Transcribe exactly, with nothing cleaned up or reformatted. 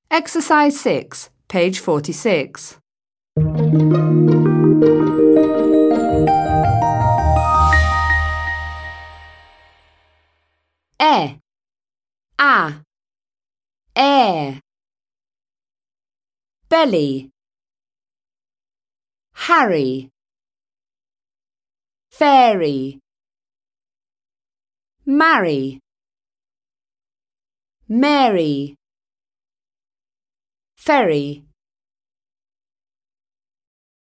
Exercise six, page forty-six. E, a, air. Belly, Harry, fairy. Marry, Mary, ferry.